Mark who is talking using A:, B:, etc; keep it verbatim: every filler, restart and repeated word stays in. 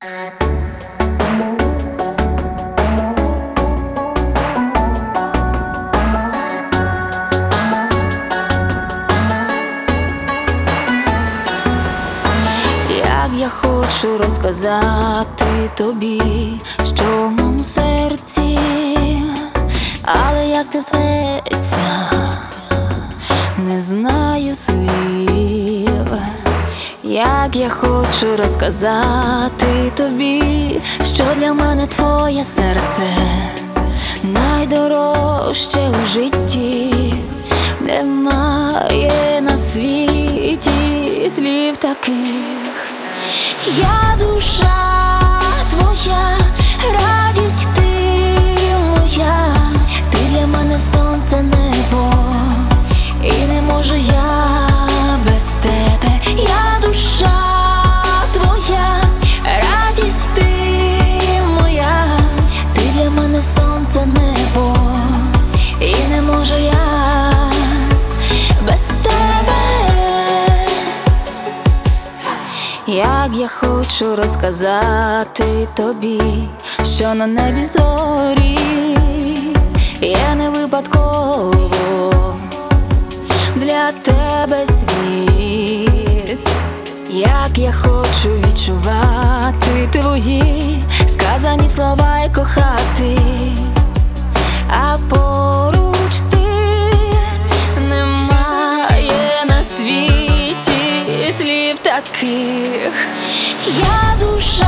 A: Як я хочу розказати тобі, що в моєму серці, але як це зветься, не знаю слів. Як я хочу розказати тобі, що для мене твоє серце найдорожче у житті. Немає на світі слів таких. Я душа твоя, радість ти моя, ти для мене сонце, небо, і не можу я без тебе. Я душа твоя, радість ти моя, ти для мене сонце, небо, і не можу я без тебе. Як я хочу розказати тобі, що на небі зорі я не випадково для тебе світ. Як я хочу відчувати твої сказані слова і кохати, а поруч ти, немає на світі слів таких. Я душа